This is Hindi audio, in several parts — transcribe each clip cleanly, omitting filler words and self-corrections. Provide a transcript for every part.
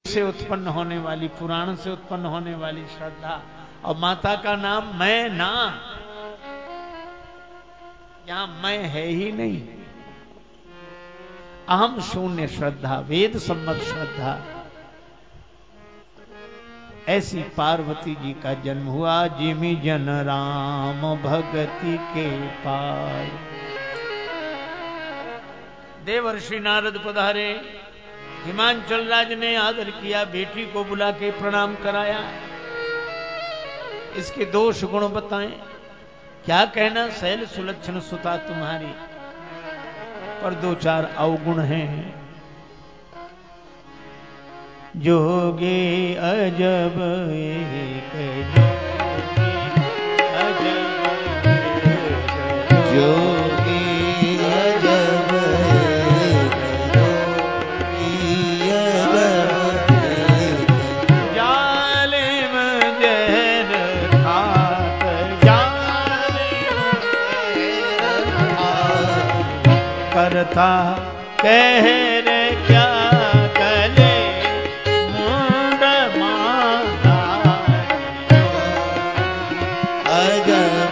से उत्पन्न होने वाली, पुराण से उत्पन्न होने वाली श्रद्धा, और माता का नाम मैं ना, यहां मैं है ही नहीं। अहम शून्य श्रद्धा, वेद सम्मत श्रद्धा। ऐसी पार्वती जी का जन्म हुआ। जिमि जन राम भगति के पाय। देवर्षि नारद पधारे। हिमांचल राज ने आदर किया, बेटी को बुला के प्रणाम कराया। इसके दोष गुण बताएं। क्या कहना शैल सुलक्षण सुता तुम्हारी, पर दो चार अवगुण हैं। जोगी अजब एक जोगी अजब जालिम जहर खात करता कह रे क्या कले मुंड मांगा अजब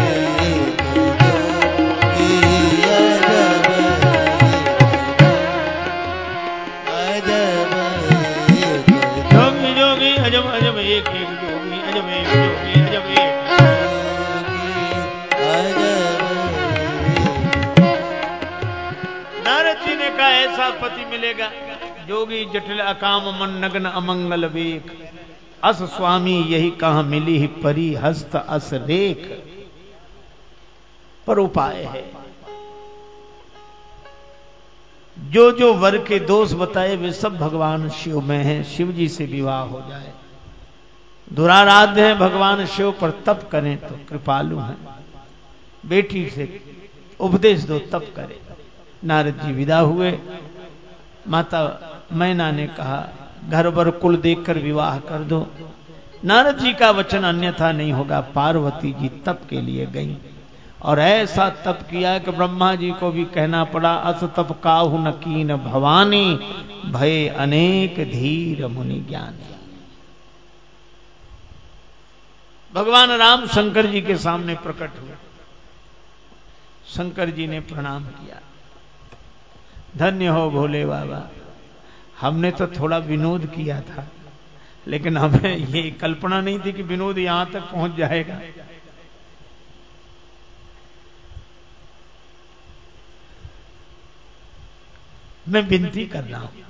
जोगी जोगी अजब अजब एक एक जोगी अजब एक जोगी अजब एक नारद जी ने कहा ऐसा पति मिलेगा जोगी जटिल अकाम मन नग्न अमंगल वेक। अस स्वामी यही कहां मिली ही परी हस्त अस रेख। पर उपाय है। जो जो वर के दोष बताए वे सब भगवान शिव में हैं। शिव जी से विवाह हो जाए। दुराराध्य है भगवान शिव, पर तप करें तो कृपालु हैं। बेटी से उपदेश दो तप करे। नारद जी विदा हुए। माता मैना ने कहा घर बर कुल देखकर विवाह कर दो। नारद जी का वचन अन्यथा नहीं होगा। पार्वती जी तप के लिए गई और ऐसा तप किया कि ब्रह्मा जी को भी कहना पड़ा अस तप काहु न कीन भवानी भय अनेक धीर मुनि ज्ञानी। भगवान राम शंकर जी के सामने प्रकट हुए। शंकर जी ने प्रणाम किया। धन्य हो भोले बाबा, हमने तो थोड़ा विनोद किया था, लेकिन हमें ये कल्पना नहीं थी कि विनोद यहां तक पहुंच जाएगा। मैं विनती कर रहा हूं,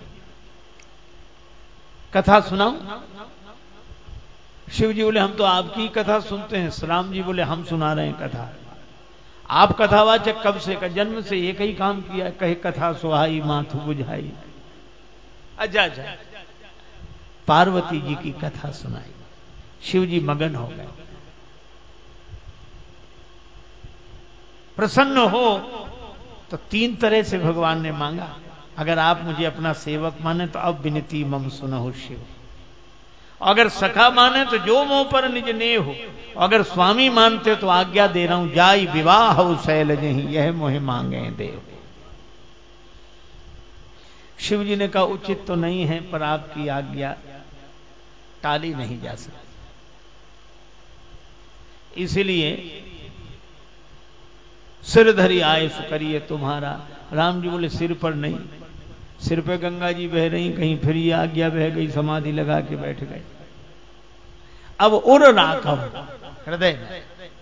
कथा सुनाऊं? शिव जी बोले हम तो आपकी कथा सुनते हैं। राम जी बोले हम सुना रहे हैं कथा। आप कथावाचक कब से? का जन्म से एक ही काम किया, कहे कथा सुहाई माथु बुझाई। अच्छा अच्छा, पार्वती जी की कथा सुनाई। शिव जी मगन हो गए। प्रसन्न हो तो तीन तरह से भगवान ने मांगा। अगर आप मुझे अपना सेवक माने तो अब विनती मम सुनहु शिव। अगर सखा माने तो जो मोह पर निज ने हो। अगर स्वामी मानते तो आज्ञा दे रहा हूं जाई विवाह शैल जही यह मोह मांगे देव। शिव जी ने कहा उचित तो नहीं है, पर आपकी आज्ञा टाली नहीं जा सकती। इसलिए सिर धरी आयस करिए तुम्हारा। राम जी बोले सिर पर नहीं, सिर पे गंगा जी बह रही, कहीं फिर ये आज्ञा बह गई, समाधि लगा के बैठ गए। अब उर राखव हृदय में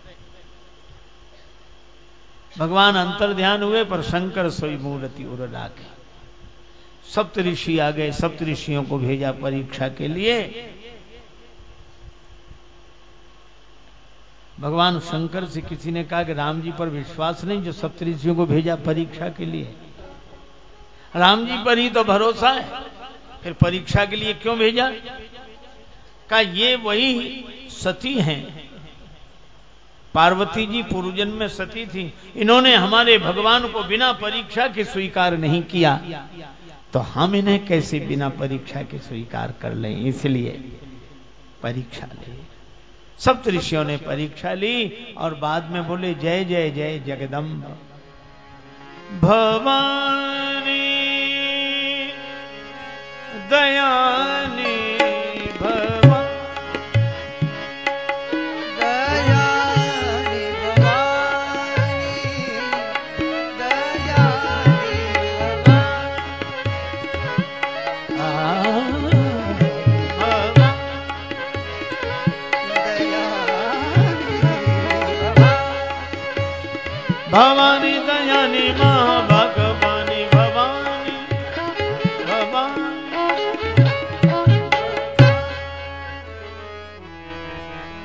भगवान अंतर ध्यान हुए, पर शंकर सोई मूर्ति उर राखे। सप्त ऋषि आ गए। सप्त ऋषियों को भेजा परीक्षा के लिए। भगवान शंकर से किसी ने कहा कि राम जी पर विश्वास नहीं जो सप्त ऋषियों को भेजा परीक्षा के लिए? राम जी पर ही तो भरोसा है, फिर परीक्षा के लिए क्यों भेजा? का ये वही सती हैं। पार्वती जी पूर्व जन्म में सती थी। इन्होंने हमारे भगवान को बिना परीक्षा के स्वीकार नहीं किया, तो हम इन्हें कैसे बिना परीक्षा के स्वीकार कर लें? इसलिए परीक्षा ले। सप्त ऋषियों ने परीक्षा ली और बाद में बोले जय जय जय जगदम्ब भवानी दयानिधि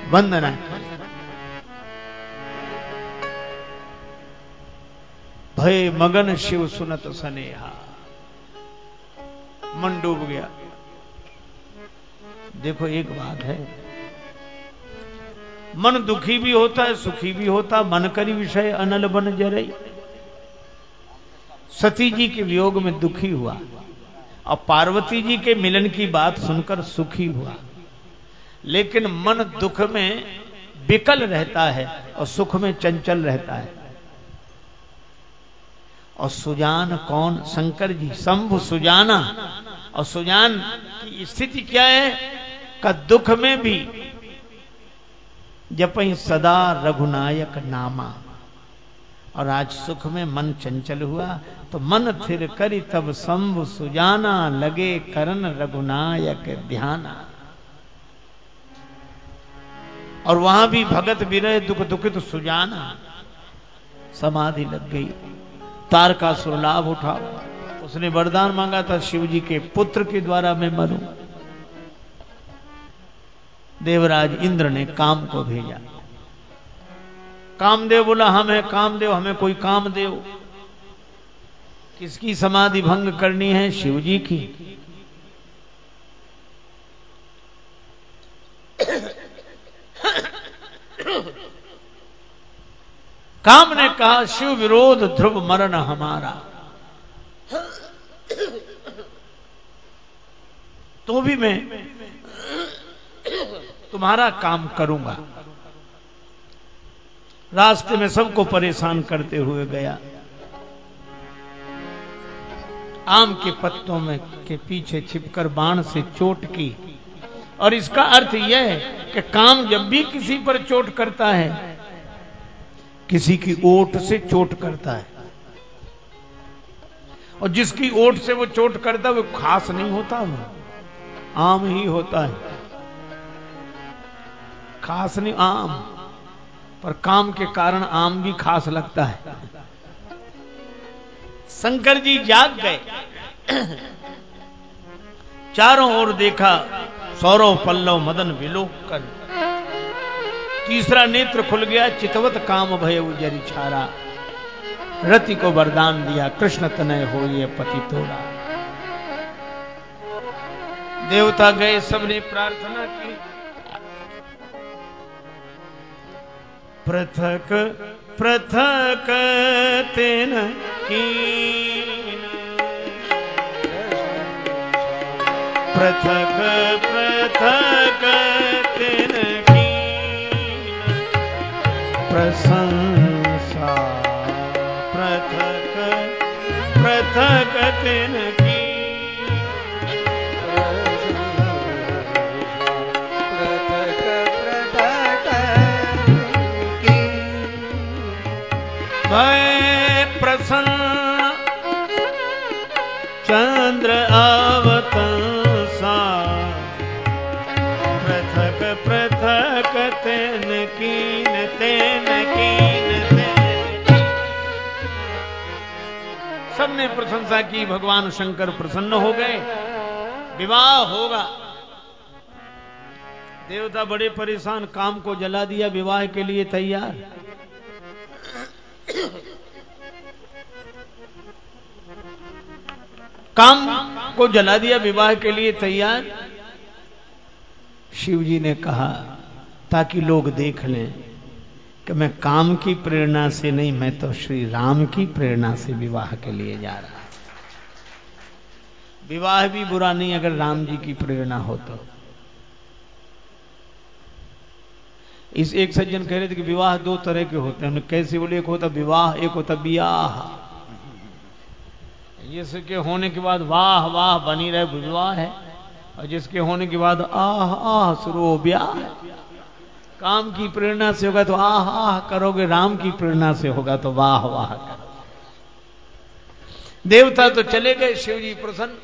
वंदना। भय मगन शिव सुनत सनेहा, मन डूब गया। देखो एक बात है, मन दुखी भी होता है सुखी भी होता, मन करी विषय अनल बन जरई। सती जी के वियोग में दुखी हुआ और पार्वती जी के मिलन की बात सुनकर सुखी हुआ, लेकिन मन दुख में विकल रहता है और सुख में चंचल रहता है। और सुजान कौन? शंकर जी, शंभु सुजाना। और सुजान की स्थिति क्या है? का दुख में भी जपई सदा रघुनायक नामा, और आज सुख में मन चंचल हुआ तो मन थिर करी तब शंभु सुजाना, लगे करन रघुनायक ध्याना। और वहां भी भगत विरह दुख दुखित सुजाना, समाधि लग गई। तारकासुर लाभ उठा, उसने वरदान मांगा था शिव जी के पुत्र के द्वारा मैं मरूं। देवराज इंद्र ने काम को भेजा। कामदेव बोला हम है कामदेव, हमें कोई काम देव। किसकी समाधि भंग करनी है? शिव जी की। काम ने कहा शिव विरोध ध्रुव मरण हमारा, तो भी मैं तुम्हारा काम करूंगा। रास्ते में सबको परेशान करते हुए गया। आम के पत्तों में के पीछे छिपकर बाण से चोट की। और इसका अर्थ यह है कि काम जब भी किसी पर चोट करता है, किसी की ओट से चोट करता है, और जिसकी ओट से वो चोट करता है वो खास नहीं होता, वो आम ही होता है, खास नहीं आम। पर काम के कारण आम भी खास लगता है। शंकर जी जाग गए, चारों ओर देखा, सौरव पल्लव मदन विलोक कर। तीसरा नेत्र खुल गया, चितवत काम भय उजरी छारा। रति को वरदान दिया, कृष्ण तनय हो ये पति तोड़ा। देवता गए, सबने प्रार्थना की। पृथक पृथक तेन कीन, पृथक पृथक तेन कीन प्रशंसा, पृथक पृथक तेन कीन भय प्रसन्न चंद्र अवतंसा, पृथक पृथक तेन कीन तेन कीन तेन। सबने प्रशंसा की, भगवान शंकर प्रसन्न हो गए, विवाह होगा। देवता बड़े परेशान, काम को जला दिया, विवाह के लिए तैयार। काम को जला दिया, विवाह के लिए तैयार। शिव जी ने कहा ताकि लोग देख लें कि मैं काम की प्रेरणा से नहीं, मैं तो श्री राम की प्रेरणा से विवाह के लिए जा रहा। विवाह भी बुरा नहीं अगर राम जी की प्रेरणा हो तो। इस एक सज्जन कह रहे थे कि विवाह दो तरह के होते हैं। कैसे बोले? एक होता विवाह, एक होता बियाह। जिसके होने के बाद वाह वाह बनी रहे विवाह है, और जिसके होने के बाद आह आह शुरू हो ब्याह। काम की प्रेरणा से होगा तो आह आह करोगे, राम की प्रेरणा से होगा तो वाह वाह करोगे। देवता तो चले गए, शिव जी प्रसन्न।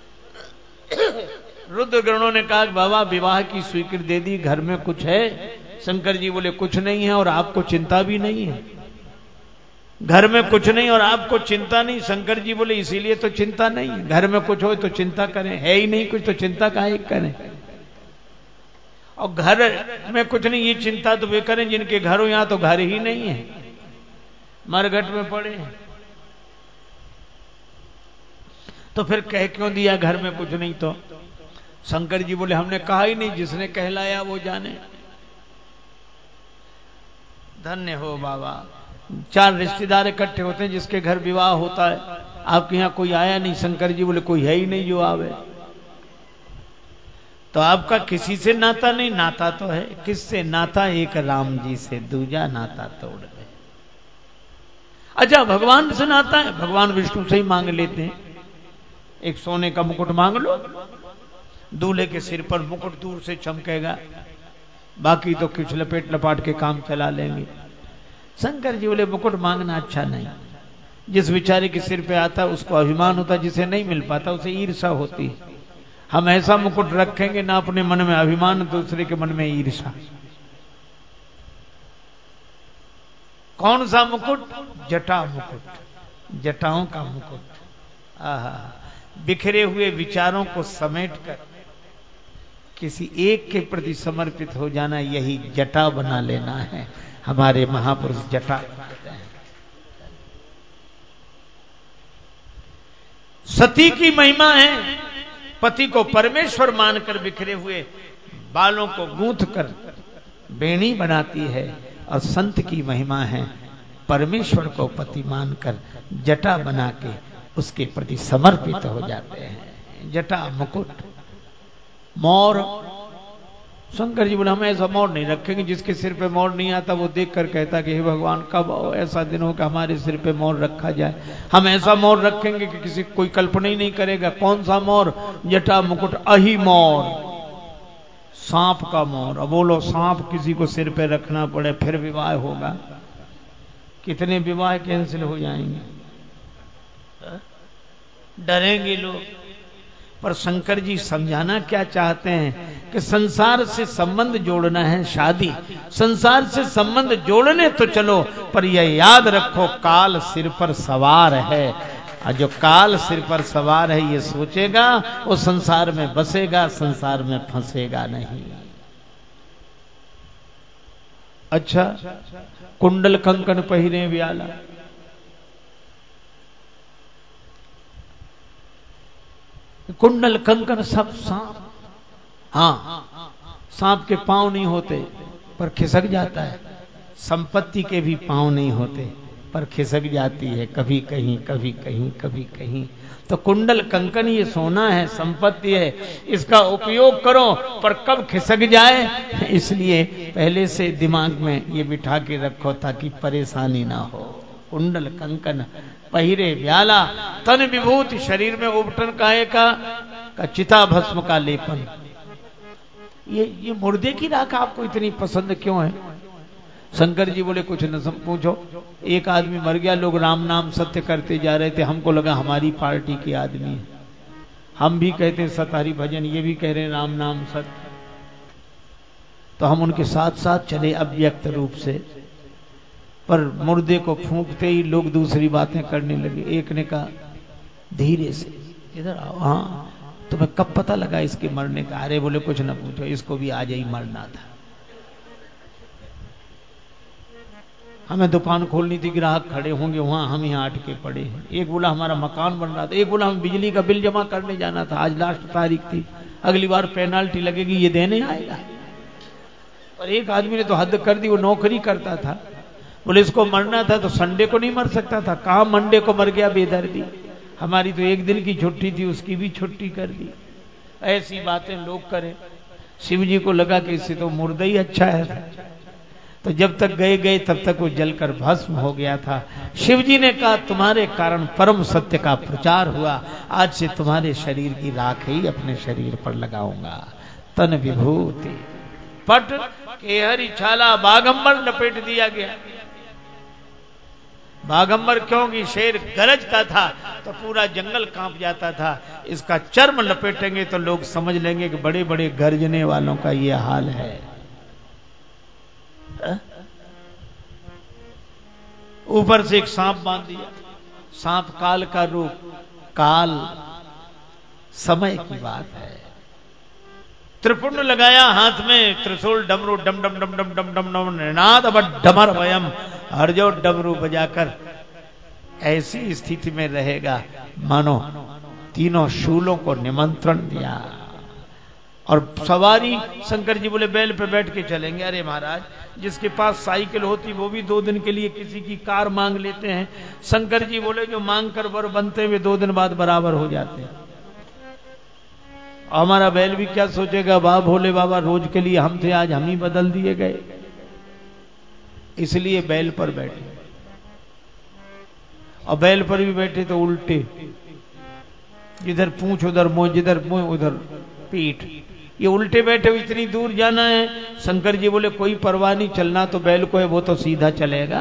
रुद्रगणों ने कहा बाबा विवाह की स्वीकृति दे दी, घर में कुछ है? शंकर जी बोले कुछ नहीं है और आपको चिंता भी नहीं है। घर में कुछ नहीं और आपको चिंता नहीं। शंकर जी बोले इसीलिए तो चिंता नहीं है, घर में कुछ हो तो चिंता करें, है ही नहीं कुछ तो चिंता काहे करें। और घर में कुछ नहीं, ये चिंता तो वे करें जिनके घर हो, यहां तो घर ही नहीं है, मरघट में पड़े हैं। तो फिर कह क्यों दिया घर में कुछ नहीं? तो शंकर जी बोले हमने कहा ही नहीं, जिसने कहलाया वो जाने। धन्य हो बाबा। 4 रिश्तेदार इकट्ठे होते हैं, जिसके घर विवाह होता है, आपके यहां कोई आया नहीं। शंकर जी बोले कोई है ही नहीं जो आवे। तो आपका किसी से नाता नहीं? नाता तो है। किससे नाता? एक राम जी से, दूजा नाता तोड़ गए। अच्छा, भगवान से नाता है? भगवान विष्णु से ही मांग लेते हैं। एक सोने का मुकुट मांग लो, दूल्हे के सिर पर मुकुट दूर से चमकेगा, बाकी तो कुछ लपेट लपाट के काम चला लेंगे। शंकर जी बोले मुकुट मांगना अच्छा नहीं। जिस बेचारे के सिर पे आता उसको अभिमान होता, जिसे नहीं मिल पाता उसे ईर्षा होती। हम ऐसा मुकुट रखेंगे ना अपने मन में अभिमान, दूसरे के मन में ईर्षा। कौन सा मुकुट? जटा मुकुट, जटाओं का मुकुट। आहा, बिखरे हुए विचारों को समेटकर किसी एक के प्रति समर्पित हो जाना, यही जटा बना लेना है। हमारे महापुरुष जटा बनाते हैं। सती की महिमा है, पति को परमेश्वर मानकर बिखरे हुए बालों को गूंथ कर बेणी बनाती है। और संत की महिमा है, परमेश्वर को पति मानकर जटा बना के उसके प्रति समर्पित हो जाते हैं। जटा मुकुट। मोर, शंकर जी बोले हम ऐसा मोर नहीं रखेंगे। जिसके सिर पे मोर नहीं आता वो देख कर कहता कि हे भगवान, कब ऐसा दिन हो कि हमारे सिर पे मोर रखा जाए। हम ऐसा मोर रखेंगे कि किसी कोई कल्पना ही नहीं करेगा। कौन सा मोर? जटा मुकुट, अही मोर, सांप का मोर। अब बोलो, सांप किसी को सिर पे रखना पड़े फिर विवाह होगा? कितने विवाह कैंसिल हो जाएंगे, डरेंगे लोग। पर शंकर जी समझाना क्या चाहते हैं कि संसार से संबंध जोड़ना है शादी। संसार से संबंध जोड़ने तो चलो, पर यह याद रखो काल सिर पर सवार है। और जो काल सिर पर सवार है ये सोचेगा वो संसार में बसेगा, संसार में फंसेगा नहीं। अच्छा, कुंडल कंकन पहिरे व्याला, कुंडल कंकन सब सांप। हाँ, सांप के पांव नहीं होते पर खिसक जाता है। संपत्ति के भी पांव नहीं होते पर खिसक जाती है, कभी कहीं कभी कहीं कभी कहीं। तो कुंडल कंकन ये सोना है, संपत्ति है, इसका उपयोग करो, पर कब खिसक जाए इसलिए पहले से दिमाग में ये बिठा के रखो ताकि परेशानी ना हो। कुंडल कंकन पहिरे व्याला, तन विभूति, शरीर में उबटन काहे का चिता भस्म का लेपन। ये मुर्दे की राख आपको इतनी पसंद क्यों है? शंकर जी बोले कुछ न पूछो। एक आदमी मर गया, लोग राम नाम सत्य करते जा रहे थे, हमको लगा हमारी पार्टी के आदमी है। हम भी कहते सत हरि भजन, ये भी कह रहे राम नाम सत्य। तो हम उनके साथ साथ चले अव्यक्त रूप से, पर मुर्दे को फूंकते ही लोग दूसरी बातें करने लगे। एक ने कहा धीरे से, इधर आओ। हाँ, तुम्हें कब पता लगा इसके मरने का? अरे बोले कुछ न पूछो, इसको भी आज ही मरना था। हमें दुकान खोलनी थी, ग्राहक खड़े होंगे वहां, हम यहाँ अटके पड़े हैं। एक बोला हमारा मकान बन रहा था, एक बोला हम बिजली का बिल जमा करने जाना था, आज लास्ट तारीख थी, अगली बार पेनाल्टी लगेगी, ये देने आएगा। और एक आदमी ने तो हद कर दी, वो नौकरी करता था, बोले इसको मरना था तो संडे को नहीं मर सकता था? कहां मंडे को मर गया बेदर्दी। हमारी तो एक दिन की छुट्टी थी, उसकी भी छुट्टी कर दी। ऐसी बातें लोग करें। शिव जी को लगा कि इससे तो मुर्दा ही अच्छा है। तो जब तक गए तब तक वो जलकर भस्म हो गया था। शिव जी ने कहा तुम्हारे कारण परम सत्य का प्रचार हुआ, आज से तुम्हारे शरीर की राख ही अपने शरीर पर लगाऊंगा। तन विभूति पट केहरी छाला बागंबर लपेट दिया गया। बागंबर क्योंकि शेर गरजता था तो पूरा जंगल कांप जाता था। इसका चर्म लपेटेंगे तो लोग समझ लेंगे कि बड़े बड़े गर्जने वालों का ये हाल है। ऊपर से एक सांप बांध दिया। सांप काल का रूप, काल समय की बात है। त्रिपुंड लगाया हाथ में, त्रिशूल डमरू डम डम डम डम डम डम डम निनाद अब डमर वयम, हर जो डमरू बजाकर ऐसी स्थिति में रहेगा मानो तीनों शूलों को निमंत्रण दिया। और सवारी शंकर जी बोले बैल पे बैठ के चलेंगे। अरे महाराज, जिसके पास साइकिल होती वो भी 2 दिन के लिए किसी की कार मांग लेते हैं। शंकर जी बोले जो मांग कर वर बनते हुए 2 दिन बाद बराबर हो जाते हैं। हमारा बैल भी क्या सोचेगा, वाह भोले बाबा, रोज के लिए हम थे, आज हम ही बदल दिए गए। इसलिए बैल पर बैठे, और बैल पर भी बैठे तो उल्टे, जिधर पूंछ उधर मुंह, जिधर मुंह उधर पीठ, ये उल्टे बैठे हो। इतनी दूर जाना है। शंकर जी बोले कोई परवाह नहीं, चलना तो बैल को है, वो तो सीधा चलेगा,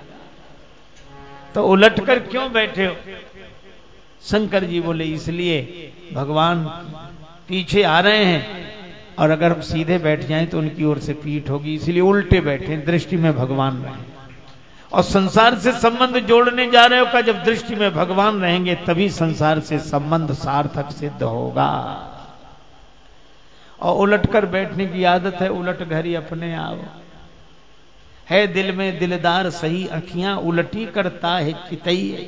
तो उलट कर क्यों बैठे हो? शंकर जी बोले इसलिए भगवान पीछे आ रहे हैं, और अगर हम सीधे बैठ जाएं तो उनकी ओर से पीठ होगी, इसलिए उल्टे बैठे, दृष्टि में भगवान रहे। और संसार से संबंध जोड़ने जा रहे हो का, जब दृष्टि में भगवान रहेंगे तभी संसार से संबंध सार्थक सिद्ध होगा। और उलट कर बैठने की आदत है, उलट घरी अपने आओ, है दिल में दिलदार सही, अखियां उलटी करता है चितई।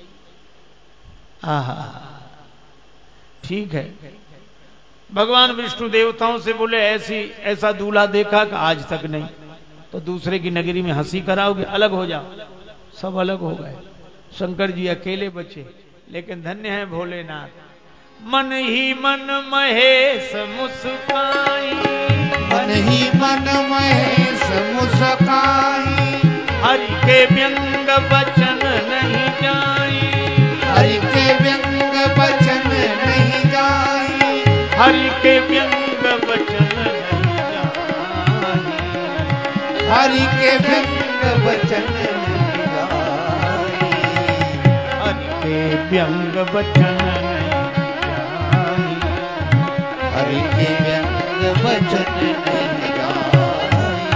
आहा, ठीक है। भगवान विष्णु देवताओं से बोले ऐसा दूल्हा देखा कि आज तक नहीं, तो दूसरे की नगरी में हंसी कराओगे, अलग हो जाओ। सब अलग हो गए, शंकर जी अकेले बचे। लेकिन धन्य है भोलेनाथ, मन ही मन महेश मुस्काई, मन ही मन महेश मुस्काई, हरि के व्यंग वचन नहीं जाई, हरि के व्यंग वचन नहीं जाई, हरि के व्यंग वचन नहीं जाई, हरि के व्यंग वचन नहीं जाई, हरि के व्यंग वचन नहीं जाई, हरि के व्यंग वचन नहीं जाई,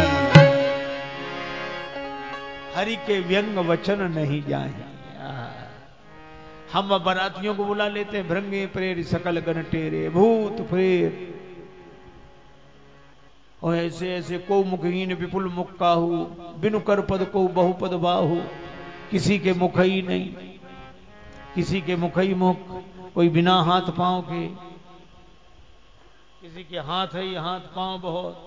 हरि के व्यंग वचन नहीं जाए। हम बारातियों को बुला लेते हैं, भृंगे प्रेर सकल गण टेरे, भूत प्रेत, और ऐसे ऐसे को मुखहीन विपुल मुख काहू, बिनु कर पद को बहुपद बाहु, किसी के मुख ही नहीं, किसी के मुख ही मुख, कोई बिना हाथ पांव के, किसी के हाथ है हाथ पांव बहुत।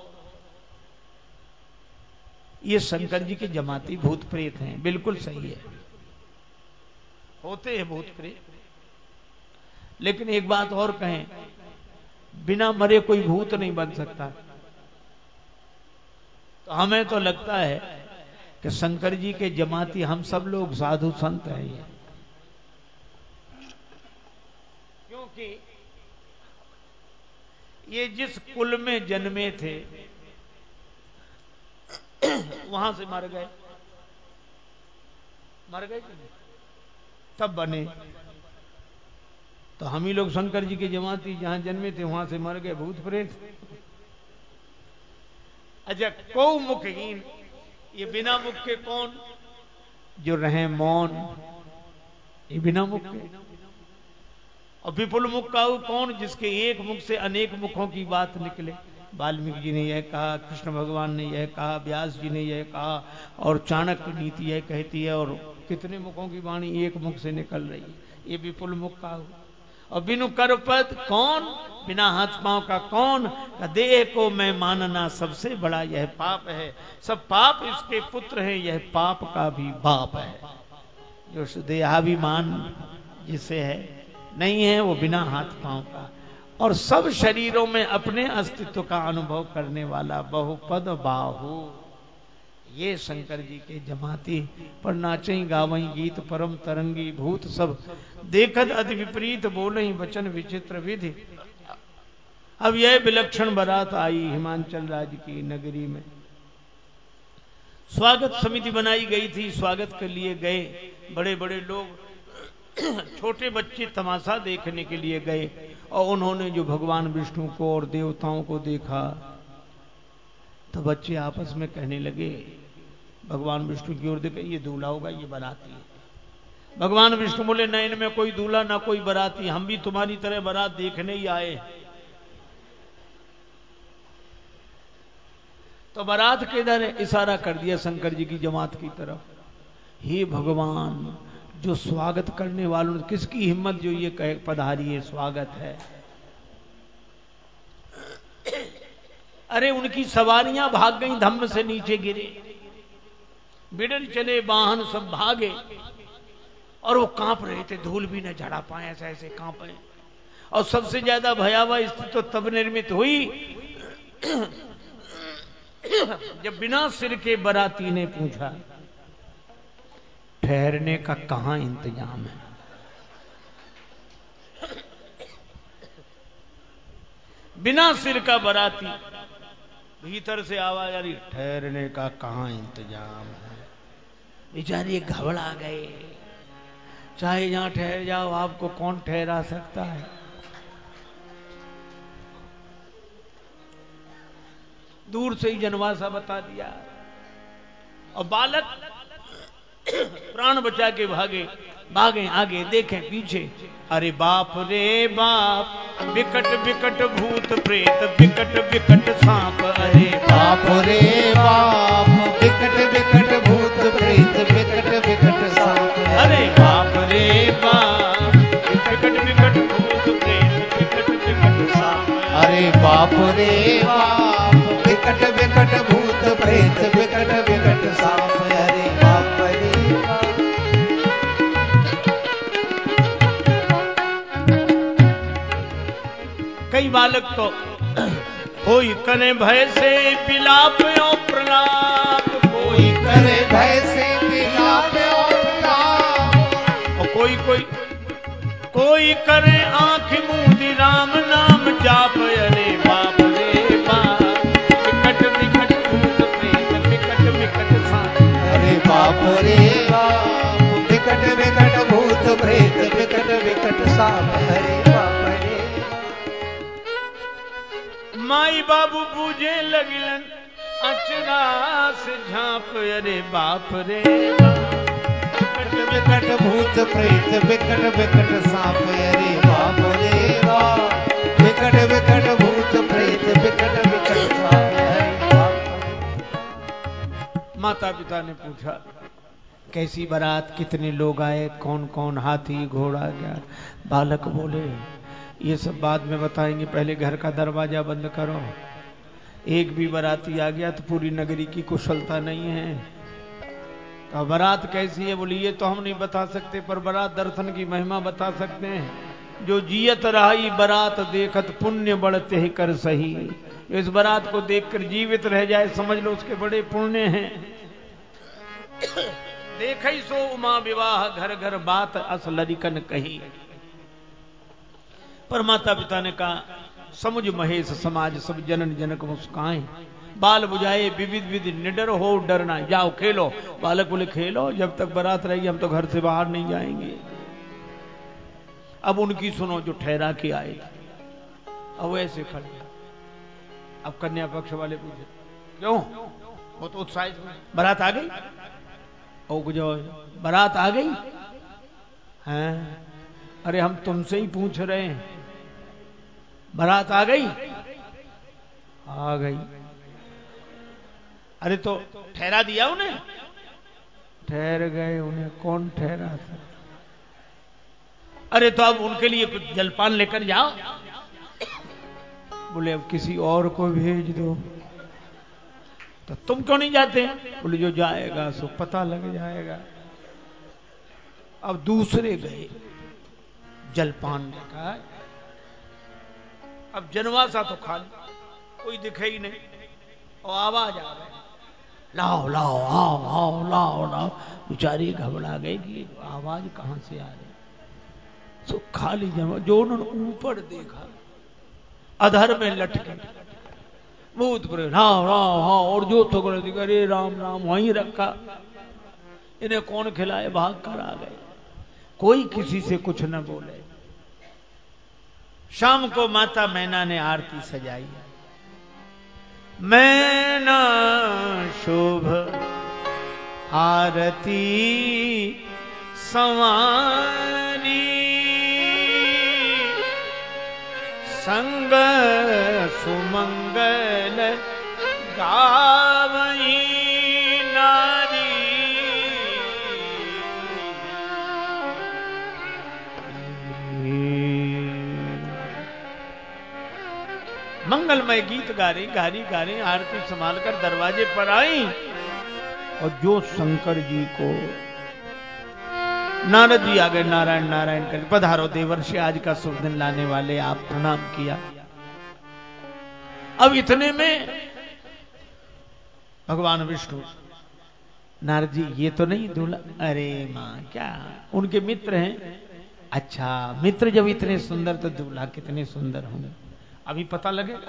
ये शंकर जी के जमाती भूत प्रेत हैं, बिल्कुल सही है, होते हैं भूत प्रेत। लेकिन एक बात और कहें, बिना मरे कोई भूत नहीं बन सकता। तो हमें तो लगता है कि शंकर जी के जमाती हम सब लोग साधु संत हैं ये, क्योंकि ये जिस कुल में जन्मे थे वहां से मर गए कि नहीं, तब बने। तो हम ही लोग शंकर जी के जमाती जहां जन्मे थे वहां से मर गए भूत प्रेत। अच्छा, को मुखहीन, ये बिना मुख के कौन? जो रहे मौन, ये बिना मुख के। और विपुल मुख का कौन? जिसके एक मुख से अनेक मुखों की बात निकले। वाल्मीकि जी ने यह कहा, कृष्ण भगवान ने यह कहा, व्यास जी ने यह कहा, और चाणक्य नीति यह कहती है, और कितने मुखों की वाणी एक मुख से निकल रही है, ये विपुल मुख का। और बिनु कर पद कौन? बिना हाथ पांव का कौन? देह को मैं मानना सबसे बड़ा यह पाप है, सब पाप इसके पुत्र हैं, यह पाप का भी बाप है। जो देहाभिमान जिसे है नहीं है, वो बिना हाथ पांव का, और सब शरीरों में अपने अस्तित्व का अनुभव करने वाला बहुपद बाहु। ये शंकर जी के जमाती। पर नाचई गावई गीत परम तरंगी, भूत सब देखत अति विपरीत, बोलई वचन विचित्र विधि। अब यह विलक्षण बारात आई हिमांचल राज्य की नगरी में। स्वागत समिति बनाई गई थी, स्वागत के लिए गए बड़े बड़े लोग, छोटे बच्चे तमाशा देखने के लिए गए। और उन्होंने जो भगवान विष्णु को और देवताओं को देखा, तो बच्चे आपस में कहने लगे, भगवान विष्णु की ओर देखे, ये दूल्हा होगा, ये बाराती है। भगवान विष्णु बोले, न इनमें कोई दूल्हा ना कोई बाराती, हम भी तुम्हारी तरह बारात देखने ही आए। तो बारात के इधर इशारा कर दिया शंकर जी की जमात की तरफ, हे भगवान, जो स्वागत करने वालों, किसकी हिम्मत जो ये कहे पधारिए स्वागत है। अरे उनकी सवारियां भाग गई, धम्म से नीचे गिरे, बिडर चले वाहन सब भागे, और वो कांप रहे थे, धूल भी न झड़ा पाए, ऐसे ऐसे कांपे। और सबसे ज्यादा भयावह स्थिति तो तब निर्मित हुई जब बिना सिर के बराती ने पूछा, ठहरने का कहां इंतजाम है। बिना सिर का बराती, भीतर से आवाज आ रही, ठहरने का कहां इंतजाम है। बेचारे घबरा गए, चाहे यहां ठहर जाओ, आपको कौन ठहरा सकता है। दूर से ही जनवासा बता दिया, और बालक प्राण बचा के भागे, भागे आगे, देखें पीछे, अरे बाप रे बाप, विकट विकट भूत प्रेत, विकट विकट सांप, अरे बाप रे बाप, विकट विकट भूत प्रेत, विकट विकट सांप, अरे बाप रे बाप, विकट विकट भूत प्रेत, विकट विकट सांप, अरे बाप रे बाप, विकट विकट भूत प्रेत, विकट विकट सांप, अरे बाप रे बाप। कई बालक तो कोई करे भय से विलाप और प्रलाप, कोई करे भय से विलाप और प्रलाप, और कोई करे आंख मूंदी राम नाम जाप, अरे बाप रे बाप, विकट विकट भूत प्रेत, विकट विकट सांप, अरे बाप रे बाप, विकट विकट भूत प्रेत, विकट विकट सांप, अरे बाप रे। माई बाबू पूजे लगिलन अचरा से झांप, अरे बाप रे बाप, विकट विकट भूत प्रेत, विकट विकट सांप, अरे बाप रे बाप, विकट विकट भूत प्रेत, विकट विकट सांप, अरे बाप। माता पिता ने पूछा, कैसी बारात, कितने लोग आए, कौन कौन, हाथी घोड़ा क्या। बालक बोले, ये सब बाद में बताएंगे, पहले घर का दरवाजा बंद करो। एक भी बाराती आ गया तो पूरी नगरी की कुशलता नहीं है। तो बारात कैसी है, बोली ये तो हम नहीं बता सकते, पर बारात दर्शन की महिमा बता सकते हैं। जो जियत रही बारात देखत, पुण्य बढ़ते ही कर सही। इस बारात को देखकर जीवित रह जाए, समझ लो उसके बड़े पुण्य हैं। देखई सो उमा विवाह, घर घर बात अस लरिकन कही। पर माता पिता ने कहा, समुझ महेश समाज सब जनन जनक मुस्काए, बाल बुझाए विविध विधि निडर हो डरना, जाओ खेलो। बालक बोले, खेलो, जब तक बारात रहेगी हम तो घर से बाहर नहीं जाएंगे। अब उनकी सुनो जो ठहरा के आए, अब वो ऐसे खड़े। अब कन्या पक्ष वाले पूछे, क्यों, वो तो उत्साहित हुए, बारात आ गई। ओ बारात आ गई हैं? अरे हम तुमसे ही पूछ रहे हैं, बारात आ गई? आ गई। अरे तो ठहरा दिया उन्हें? ठहर गए, उन्हें कौन ठहरा था? अरे तो अब उनके लिए कुछ जलपान लेकर जाओ। बोले, अब किसी और को भेज दो। तो तुम क्यों नहीं जाते? बोले, जो जाएगा सो पता लग जाएगा। अब दूसरे गए जलपान लेकर। अब जनवासा तो खाली, कोई दिखे ही नहीं, और आवाज आ रही, लाओ लाओ, आओ आओ, लाओ लाओ। बेचारी घबरा गई कि आवाज कहां से आ रही। सो खाली जनवा, जो उन्होंने ऊपर देखा, अधर में लटके भूत प्रेत, राम राम हाँ, और जो थोड़ा दिखा, अरे राम राम, वहीं रखा, इन्हें कौन खिलाए, भाग कर आ गए। कोई किसी से कुछ न बोले। शाम को माता मैना ने आरती सजाई। मैना शुभ आरती संवारी, संग सुमंगल गा मंगलमय गीत गा रही आरती संभालकर दरवाजे पर आई और जो शंकर जी को नारद जी आ गए नारायण नारायण कर पधारो देवर्षि आज का शुभ दिन लाने वाले आप प्रणाम किया। अब इतने में भगवान विष्णु नारद जी ये तो नहीं दूल्हा अरे मां क्या उनके मित्र हैं। अच्छा मित्र जब इतने सुंदर तो दूल्हा कितने सुंदर होंगे अभी पता लगेगा।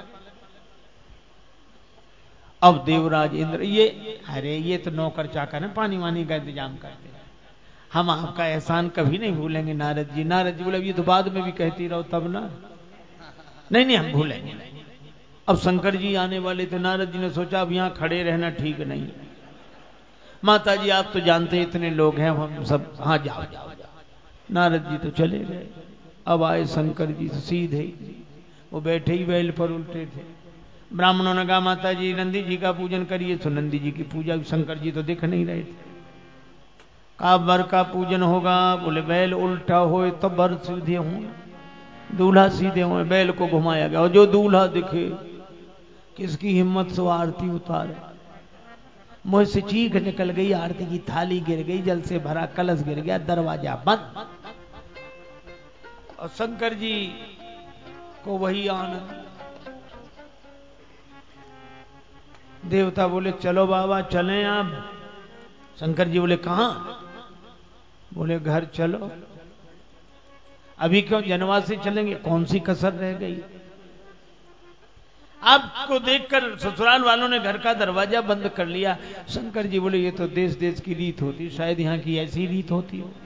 अब देवराज इंद्र ये अरे ये तो नौकर चाकर है पानी वानी का इंतजाम करते हैं हम आपका एहसान कभी नहीं भूलेंगे नारद जी। नारद जी बोले ये तो बाद में भी कहती रहो तब ना नहीं नहीं हम भूलेंगे। अब शंकर जी आने वाले थे नारद जी ने सोचा अब यहां खड़े रहना ठीक नहीं। माता जी आप तो जानते इतने लोग हैं हम सब हाँ जाओ जाओ जाओ। नारद जी तो चले गए। अब आए शंकर जी सीधे वो बैठे ही बैल पर उल्टे थे। ब्राह्मणों ने कहा माता जी नंदी जी का पूजन करिए। तो नंदी जी की पूजा शंकर जी तो दिख नहीं रहे थे। कहा वर का पूजन होगा बोले बैल उल्टा होए तो वर सीधे हों दूल्हा सीधे होए। बैल को घुमाया गया और जो दूल्हा दिखे किसकी हिम्मत से आरती उतारे। मुझ से चीख निकल गई आरती की थाली गिर गई जल से भरा कलश गिर गया दरवाजा बंद। और शंकर जी को वही आनंद। देवता बोले चलो बाबा चलें आप। शंकर जी बोले कहां बोले घर चलो। अभी क्यों जनवासी चलेंगे कौन सी कसर रह गई। आपको देखकर ससुराल वालों ने घर का दरवाजा बंद कर लिया। शंकर जी बोले ये तो देश देश की रीत होती शायद यहां की ऐसी रीत होती हो।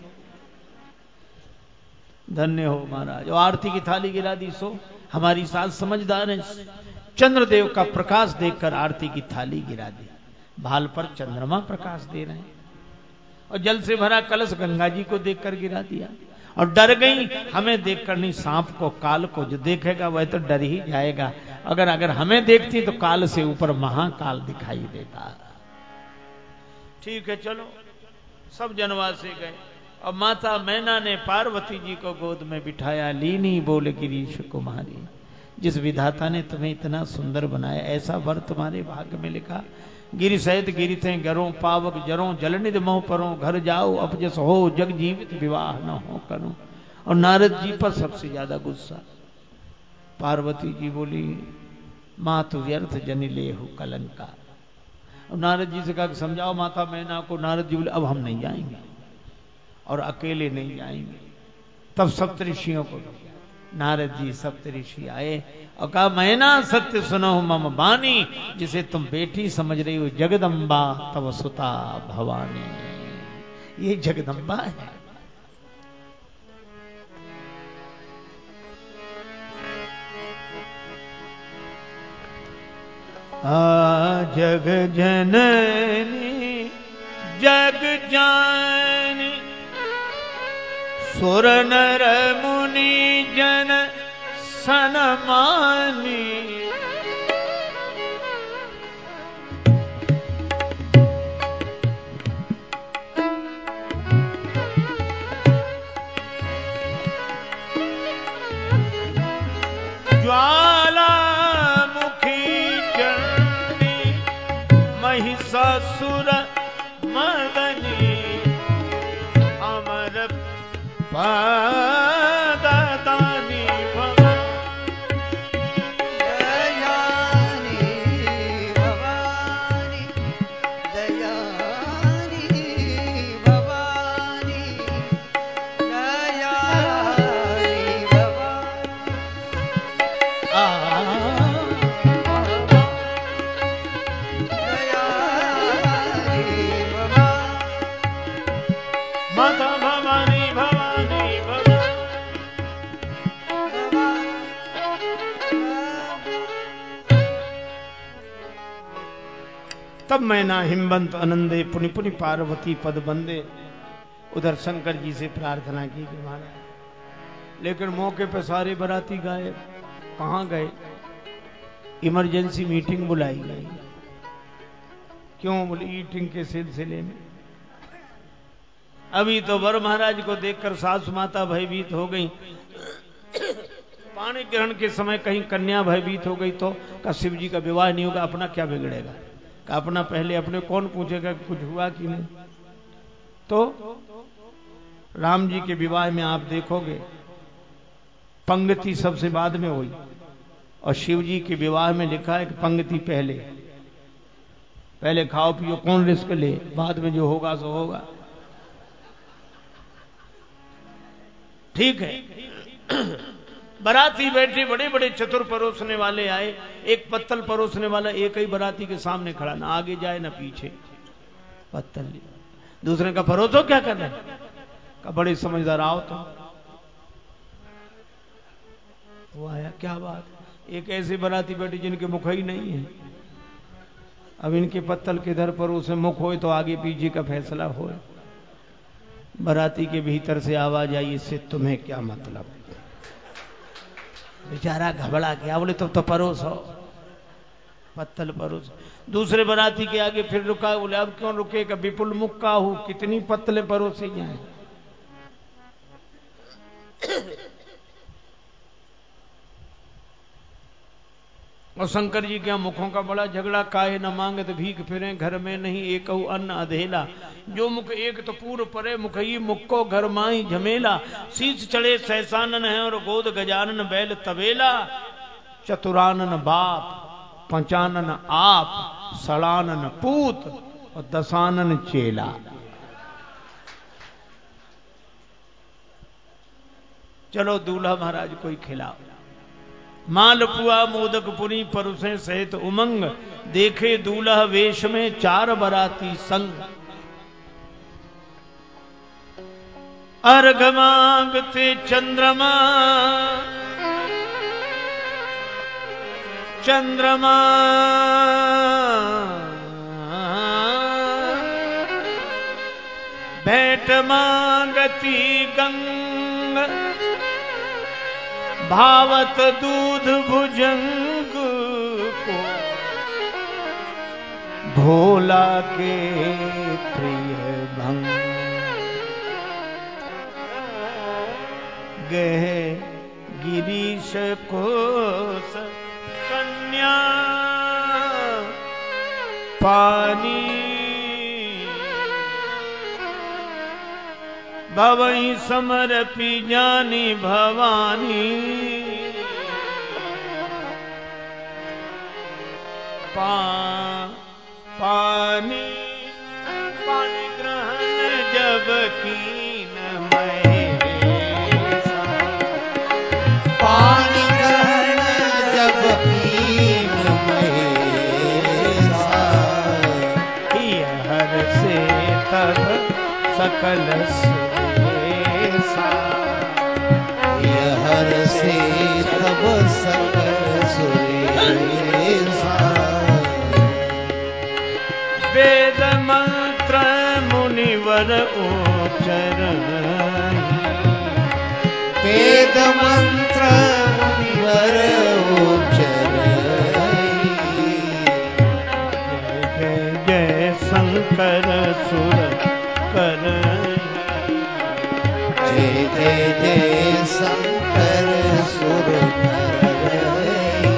धन्य हो महाराज। और आरती की थाली गिरा दी। सो हमारी सास समझदार है चंद्रदेव का प्रकाश देखकर आरती की थाली गिरा दी। भाल पर चंद्रमा प्रकाश दे रहे हैं और जल से भरा कलश गंगा जी को देखकर गिरा दिया। और डर गई हमें देखकर नहीं सांप को काल को जो देखेगा वह तो डर ही जाएगा। अगर हमें देखती तो काल से ऊपर महाकाल दिखाई देता। ठीक है चलो सब जनवासी गए। और माता मैना ने पार्वती जी को गोद में बिठाया। लीनी बोल गिरीश कुमारी जिस विधाता ने तुम्हें इतना सुंदर बनाया ऐसा वर तुम्हारे भाग्य में लिखा। गिरि सहित गिरिते गरों पावक जरों जलनिध मोह परों घर जाओ अब जस हो जग जीवित विवाह न हो करो। और नारद जी पर सबसे ज्यादा गुस्सा। पार्वती जी बोली मां तो व्यर्थ जनि ले हो कलंका। और नारद जी से कहा समझाओ माता मैना को। नारद जी बोले अब हम नहीं जाएंगे और अकेले नहीं जाएंगे। तब सप्तऋषियों को नारद जी सप्तऋषि आए और कहा मैना सत्य सुनो मम बानी जिसे तुम बेटी समझ रही हो जगदम्बा तव सुता भवानी। ये जगदम्बा है। जग जननी जग जानी सुर नर मुनि जन सनमानी। ज्वाला महिषासुर मदनी अमर पादानी दयानी भवानी दयानी भवानी दयानी माता भवानी भवानी तब मैना हिमबंत आनंदे पुनि पुनि पार्वती पद बंदे। उधर शंकर जी से प्रार्थना की कि महाराज। लेकिन मौके पर सारे बराती गायब। कहां गए। इमरजेंसी मीटिंग बुलाई गई। क्यों बोले ईटिंग के सिलसिले में। अभी तो वर महाराज को देखकर सासु माता भयभीत हो गई। पाणी ग्रहण के समय कहीं कन्या भयभीत हो गई तो का शिव जी का विवाह नहीं होगा, अपना क्या बिगड़ेगा? का अपना पहले अपने कौन पूछेगा कुछ हुआ कि नहीं? तो राम जी के विवाह में आप देखोगे पंक्ति सबसे बाद में हुई और शिव जी के विवाह में लिखा है कि पंक्ति पहले। पहले खाओ पियो, कौन रिस्क ले, बाद में जो होगा सो होगा। ठीक है। बराती बैठे, बड़े बड़े चतुर परोसने वाले आए, एक पत्तल परोसने वाला एक ही बराती के सामने खड़ा, ना आगे जाए ना पीछे, पत्तल लिया। दूसरे का परोसो क्या कर रहे हैं? का बड़े समझदार, आओ तो वो आया, क्या बात? एक ऐसे बराती बैठे जिनके मुख ही नहीं है। अब इनके पत्तल किधर परोसे, मुख होए तो आगे पीछे का फैसला होए। बराती के भीतर से आवाज आई, इससे तुम्हें क्या मतलब? बेचारा घबरा गया, बोले तो परोसो, पत्तल परोस। दूसरे बराती के आगे फिर रुका, बोले अब क्यों रुकेगा, विपुल मुख का हूं, कितनी पत्तलें परोसी जाए। और शंकर जी के मुखों का बड़ा झगड़ा, काहे न मांगत भीख फिरे घर में नहीं एक अन्न अधेला। जो मुख एक तो पूर्व परे मुखई, मुख को घर माई झमेला। शीश चढ़े सहसानन है और गोद गजानन बैल तबेला। चतुरानन बाप, पंचानन आप, सड़ानन पूत और दसानन चेला। चलो दूल्हा महाराज कोई खिलाओ। मालपुआ मोदक पुरी परुसे सहित उमंग। देखे दूल्हा वेश में चार बराती संग। अर्घ मांगते चंद्रमा, चंद्रमा भेंट मांगती गंग। भावत दूध भुजंग को भोला के प्रिय भंग। गह गिरीश को कन्या पानी। भवई समर्पी जानी भवानी। पानी पानी ग्रहण जब कीन महेशा। पानी ग्रहण जब कीन महेशा। हर से तब सकल सुरेशा। हर से तब सकल सुरेशा। वेद मंत्र मुनिवर उच्चरहि। वेद मंत्र मुनिवर उच्चरहि। जय जय शंकर सुर करहि। जय जय जय शंकर सुर करहि।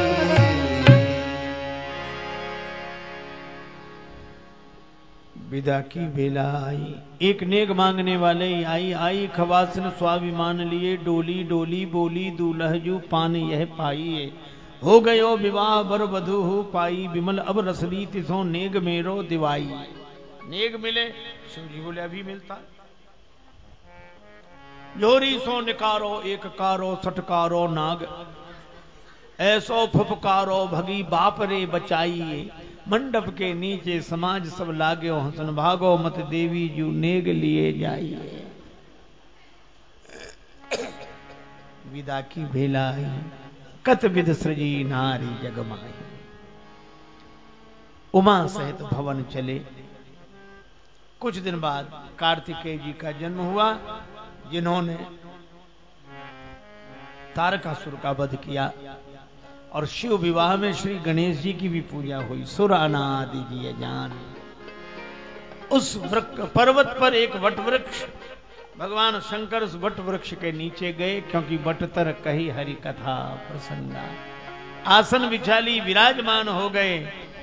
विदा की बेला आई, एक नेक मांगने वाले आई। आई खवासन स्वाभिमान लिए, डोली डोली बोली दूल्हजू पान यह पाइए। हो गयो विवाह बर वधु हो पाई, विमल अब रसली तिसो नेग मेरो दिवाई। नेग मिले, शिव जी बोले अभी मिलता। जोरी सो निकारो एक कारो, सटकारो नाग। ऐसो फुफकारो भगी बाप रे बचाइए। मंडप के नीचे समाज सब लाग्यो हंसन, भागो मत देवी जू नेग लिए जाइए। विदा की बेला आई, कत विद सृजी नारी जगमाई। उमा सहित भवन चले। कुछ दिन बाद कार्तिकेय जी का जन्म हुआ, जिन्होंने तारकासुर का वध किया। और शिव विवाह में श्री गणेश जी की भी पूजा हुई। सुर अनादि जी जान। उस पर्वत पर एक वट वृक्ष भगवान शंकर उस वट वृक्ष के नीचे गए, क्योंकि बटतर कही हरि कथा प्रसंगा। आसन बिछाली, विराजमान हो गए।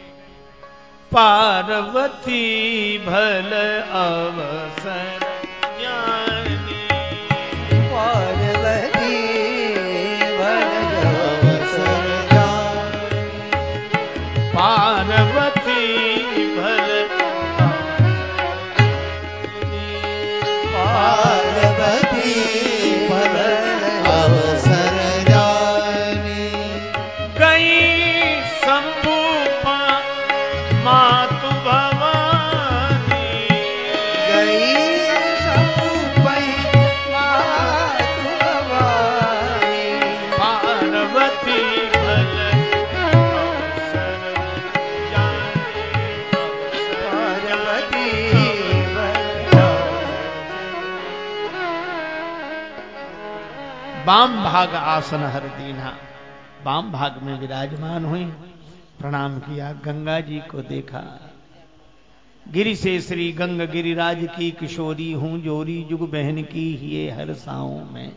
पार्वती भल अवसर ज्ञानी, पार्वती भल अवसर ज्ञानी, पार्वती भल पार्वती भल अवसर जानी। गई शंभु मातु भवानी, गई शंभु मातु भवानी, पार्वती भल अवसर जानी, पार्वती वाम भाग आसन हर दीना, वाम भाग में विराजमान हुई। प्रणाम किया, गंगा जी को देखा। गिरि से श्री गंग गिरिराज की किशोरी हूं जोरी, जुग बहन की ये हर साओं में।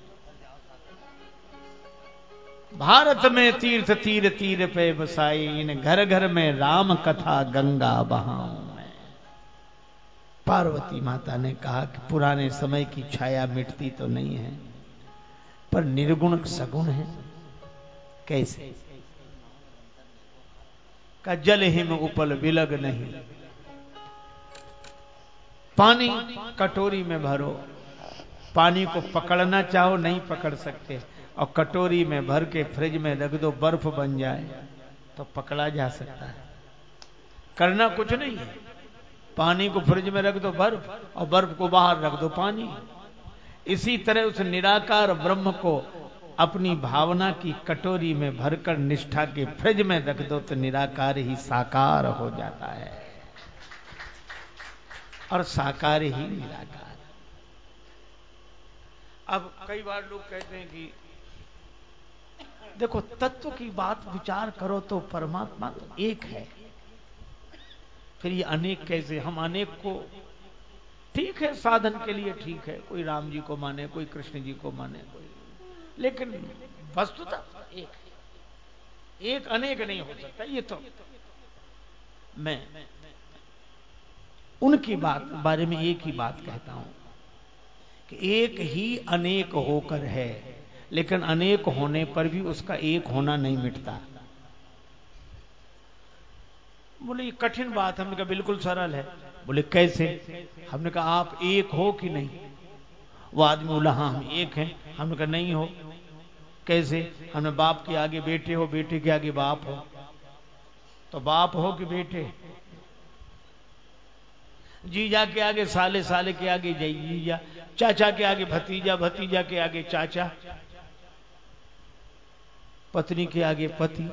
भारत में तीर्थ तीर तीर पे बसाई, इन घर घर में राम कथा गंगा बहाऊं में। पार्वती माता ने कहा कि पुराने समय की छाया मिटती तो नहीं है, पर निर्गुण सगुण है। कैसे? का जल हिम उपल विलग नहीं, पानी कटोरी में भरो, पानी को पकड़ना चाहो नहीं पकड़ सकते, और कटोरी में भर के फ्रिज में रख दो, बर्फ बन जाए तो पकड़ा जा सकता है। करना कुछ नहीं है, पानी को फ्रिज में रख दो बर्फ, और बर्फ को बाहर रख दो पानी। इसी तरह उस निराकार ब्रह्म को अपनी भावना की कटोरी में भरकर निष्ठा के फ्रिज में रख दो तो निराकार ही साकार हो जाता है, और साकार ही निराकार। अब कई बार लोग कहते हैं कि देखो तत्व की बात विचार करो तो परमात्मा तो एक है, फिर ये अनेक कैसे? हम अनेक को ठीक है साधन के लिए ठीक है, कोई राम जी को माने, कोई कृष्ण जी को माने, कोई, लेकिन वस्तुतः एक है। एक अनेक नहीं हो सकता। ये तो मैं उनकी बात बारे में एक ही बात कहता हूं कि एक ही अनेक होकर है, लेकिन अनेक होने पर भी उसका एक होना नहीं मिटता। बोले ये कठिन बात। हमने कहा बिल्कुल सरल है। बोले कैसे? हमने कहा आप एक हो कि नहीं? वो आदमी बोला हाँ हम एक हैं। हमने कहा नहीं हो। कैसे? हमने बाप के आगे बेटे हो, बेटे के आगे बाप हो, तो बाप हो कि बेटे? जीजा के आगे साले, साले के आगे जीजा, चाचा के आगे भतीजा, भतीजा के आगे चाचा, पत्नी के आगे पति,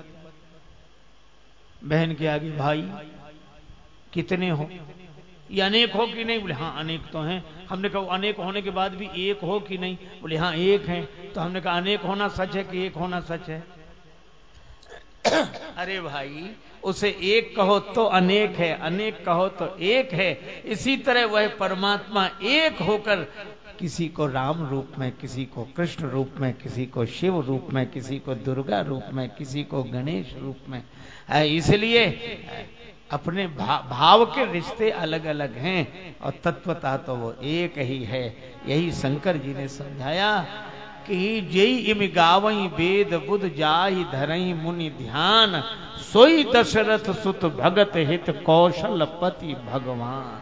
बहन के आगे भाई। कितने हो? ये अनेक हो कि नहीं? बोले हाँ अनेक तो हैं। हमने कहा अनेक होने के बाद भी एक हो कि नहीं? बोले हाँ एक हैं। तो हमने कहा अनेक होना सच है कि एक होना सच है? अरे भाई उसे एक कहो तो अनेक है, अनेक कहो तो एक है। इसी तरह वह परमात्मा एक होकर किसी को राम रूप में, किसी को कृष्ण रूप में, किसी को शिव रूप में, किसी को दुर्गा रूप में, किसी को गणेश रूप में है। इसलिए अपने भाव के रिश्ते अलग अलग हैं और तत्वतः तो वो एक ही है। यही शंकर जी ने समझाया कि जय इम गावई वेद बुध जाहि धरई मुनि ध्यान, सोई दशरथ सुत भगत हित कौशलपति भगवान।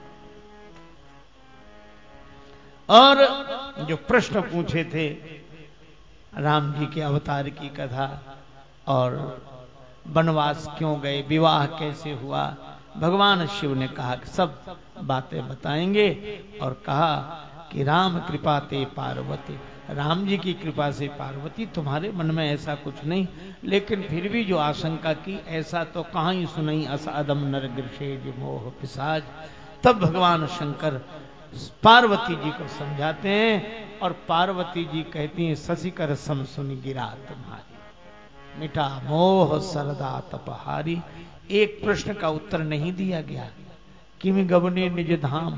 और जो प्रश्न पूछे थे राम जी के अवतार की कथा और वनवास क्यों गए, विवाह कैसे हुआ, भगवान शिव ने कहा कि सब बातें बताएंगे और कहा कि राम कृपा ते पार्वती, राम जी की कृपा से पार्वती, तुम्हारे मन में ऐसा कुछ नहीं, लेकिन फिर भी जो आशंका की ऐसा तो कहां ही सुनई असादम नर गृषेज मोह पिशाच। तब भगवान शंकर पार्वती जी को समझाते हैं और पार्वती जी कहती हैं शशिकर सम सुन गिरा तुम्हारी, मिटा मोह सरदा तपहारी। एक प्रश्न का उत्तर नहीं दिया गया। किमि गवने निज धाम,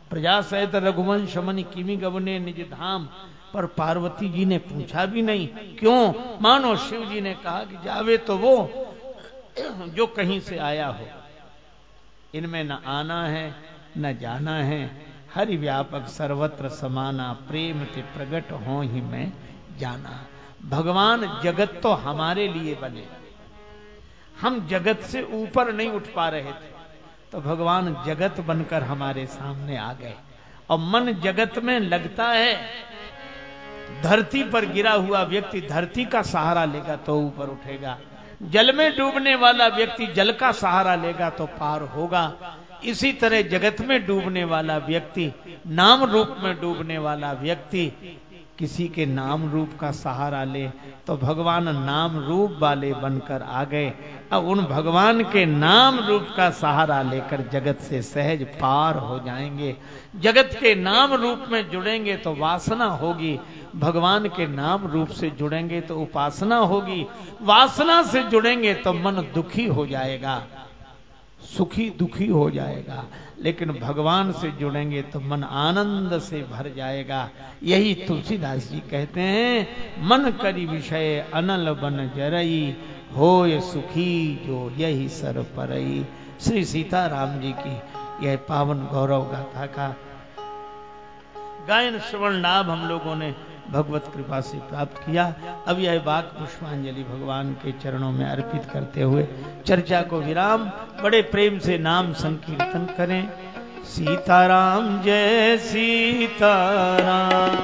प्रजा सहित रघुवंश मनि किमि गवने निज धाम, पर पार्वती जी ने पूछा भी नहीं। क्यों? मानो शिव जी ने कहा कि जावे तो वो जो कहीं से आया हो, इनमें न आना है न जाना है। हरि व्यापक सर्वत्र समाना, प्रेम ते प्रगट हो ही मैं जाना। भगवान जगत तो हमारे लिए बने, हम जगत से ऊपर नहीं उठ पा रहे थे, तो भगवान जगत बनकर हमारे सामने आ गए। और मन जगत में लगता है, धरती पर गिरा हुआ व्यक्ति धरती का सहारा लेगा तो ऊपर उठेगा, जल में डूबने वाला व्यक्ति जल का सहारा लेगा तो पार होगा। इसी तरह जगत में डूबने वाला व्यक्ति, नाम रूप में डूबने वाला व्यक्ति किसी के नाम रूप का सहारा ले तो भगवान नाम रूप वाले बनकर आ गए। अब उन भगवान के नाम रूप का सहारा लेकर जगत से सहज पार हो जाएंगे। जगत के नाम रूप में जुड़ेंगे तो वासना होगी, भगवान के नाम रूप से जुड़ेंगे तो उपासना होगी, वासना से जुड़ेंगे तो मन दुखी हो जाएगा, सुखी दुखी हो जाएगा, लेकिन भगवान से जुड़ेंगे तो मन आनंद से भर जाएगा। यही तुलसीदास जी कहते हैं, मन करी विषय अनल बन जरई, होय सुखी जो यही सर परई। श्री सीताराम जी की यह पावन गौरव गाथा का गायन श्रवण लाभ हम लोगों ने भगवत कृपा से प्राप्त किया। अब यह वाक पुष्पांजलि भगवान के चरणों में अर्पित करते हुए चर्चा को विराम। बड़े प्रेम से नाम संकीर्तन करें। सीताराम जय सीताराम,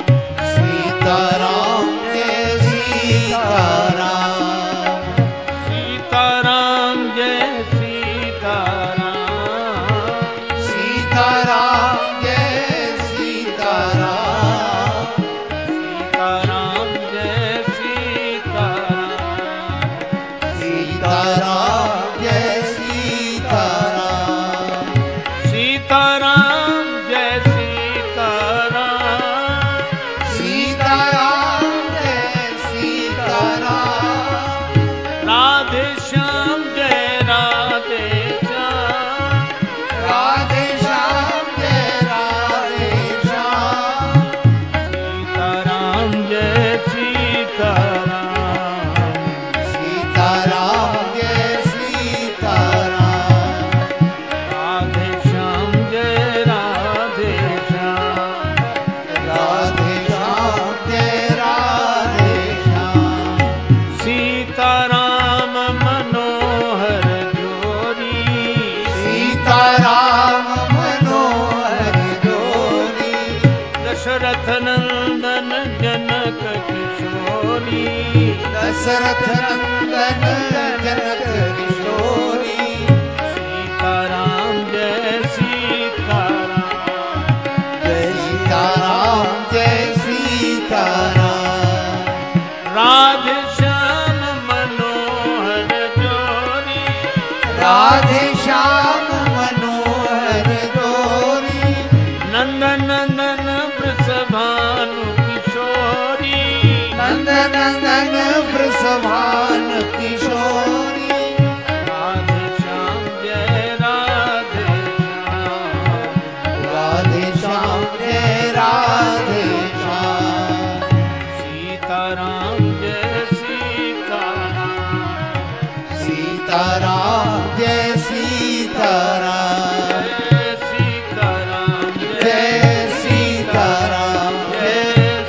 सीताराम जय सीताराम, सीताराम जय सीताराम, सीताराम जय सीताराम, सीताराम जय सीताराम, सीताराम जय सीताराम, सीताराम जय सीताराम, सीताराम जय सीताराम, राधे श्याम जय राधे श्याम, राधे श्याम जय राधे श्याम, सीताराम जय सीताराम, सीताराम जय सीताराम, राधे श्याम जय राधे श्याम, राधे श्याम जय राधे श्याम, सीताराम मनोहर जोरी, सीताराम मनोहर जोरी, दशरथ नंदन जनक किशोरी, दशरथ नंदन जनक किशोरी, सीताराम जय सीताराम, जय सीताराम जय सीताराम, राधे श्याम मनोहर जोरी, राधे श्याम मनोहर जोरी, नंदन नंदन वृषभानु किशोरी, नंदन नंदन वृषभान किशोरी, राधे श्याम जय राधे श्याम, राधे श्याम जय राधे श्याम, सीताराम जय सीताराम, सीताराम जय सीताराम, जय सीताराम जय सीताराम, जय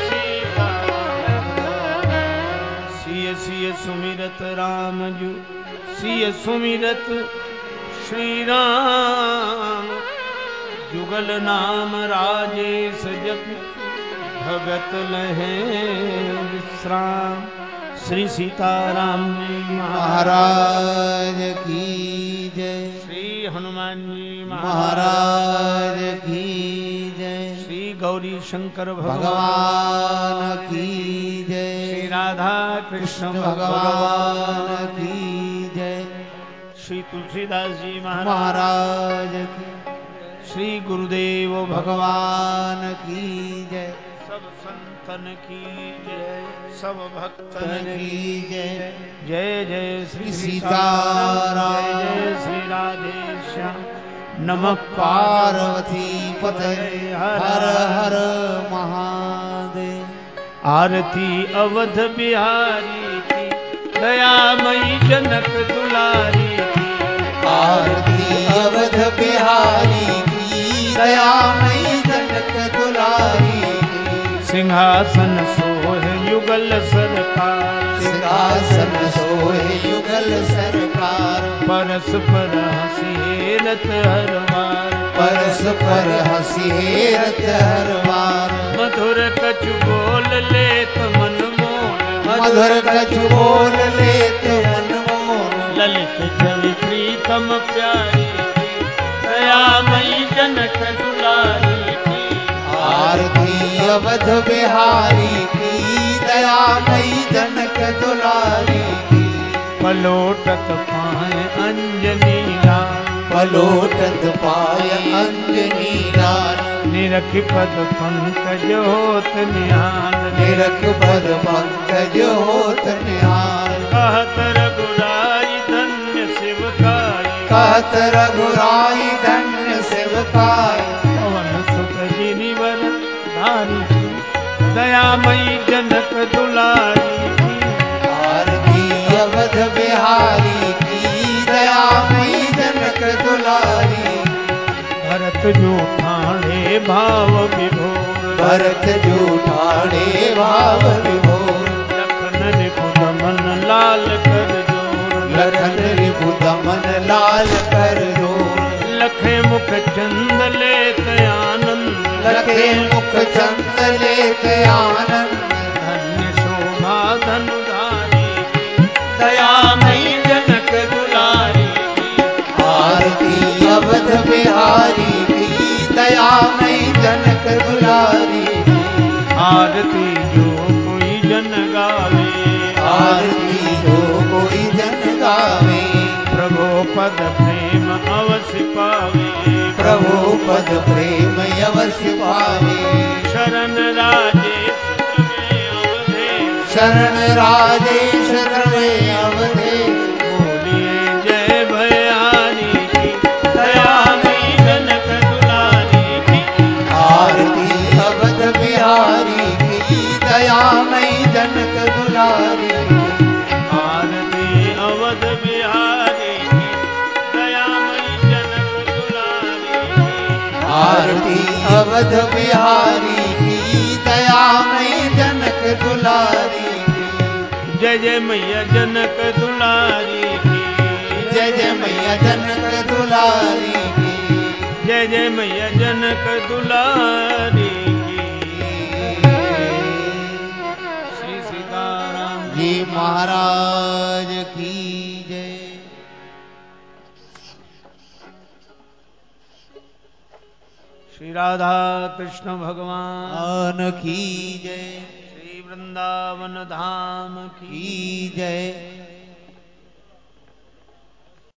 सिय सिय सुमिरत राम जु, सिय सुमिरत श्री राम, जुगल नाम राजेश जप, भगत लहे विश्राम। श्री सीताराम जी महाराज की जय, श्री हनुमान जी महाराज की जय, श्री गौरी शंकर भगवान भगवान की जय, श्री राधा कृष्ण भगवान की जय, श्री तुलसीदास जी महाराज की, श्री गुरुदेव भगवान की जय, सब संतन की जय, सब भक्तन तन की की जय, जय जय श्री सीताराम, जय जय श्री राधे श्याम। नमः पार्वती पते हर हर महादेव। आरती अवध बिहारी की दयामयी जनक दुलारी की। आरती अवध बिहारी की दयामयी जनक दुलारी की। सिंहासन सोहे युगल सरकार। सिंहासन सोहे युगल सरकार। परस्पर हंसी हेरत हर बार। परस्पर हंसी हेरत हर बार। मधुर कछु बोल लेत मन मोह। मधुर कछु बोल लेत मन मोह। ललित छवि प्रीतम प्यारी की दयामयी जनक दुलारी की। आरती अवध बिहारी की दयामयी जनक दुलारी की। पलोटत पाए अंजनी लाल। पलोटत पाय अंजनी लाल। निरख पद पंकज होत निहाल। निरख पद पंकज होत निहाल। कहत रघुराई धन्य शिवकाई। कहत रघुराई धन्य शिवकाई। पवन सुत गिरिवर धारी की दयामयी जनक दुलारी की। आरती अवध बिहारी की दयामयी जनक दुलारी। भरत जो ठाणे भाव विभोर। भरत जो ठाणे भाव विभोर। लखन रिपुदमन लाल कर जोर। लखन रिपुदमन लाल कर जोर। लखे मुख चंद लेत आनंद। लखे मुख चंद लेत आनंद। धन्य शोभा धनुधारी की दयामयी जनक दुलारी की। आरती अवध बिहारी की दयामयी जनक दुलारी की। आरती जो कोई जन गावे। आरती जो कोई जन गावे। प्रभु पद प्रेम अवश्य पावे। प्रभु पद प्रेम अवश्य पावे। शरण राजेश द्रवे अवधेश। शरण राजेश द्रवे अवधेश। बोलिए जय भयारी की दयामयी जनक दुलारी की। आरती अवध बिहारी की दयामयी जनक दुलारी की। आरती अवध बिहारी की दयामयी जनक दुलारी की। आरती अवध बिहारी की दयामयी जनक दुलारी की। जय जय मैया जनक दुलारी की। जय जय मैया जनक दुलारी की। जय जय मैया जनक दुलारी की। श्री सीताराम जी महाराज की जय। श्री राधा कृष्ण भगवान आन की जय। श्री वृंदावन धाम की की जय।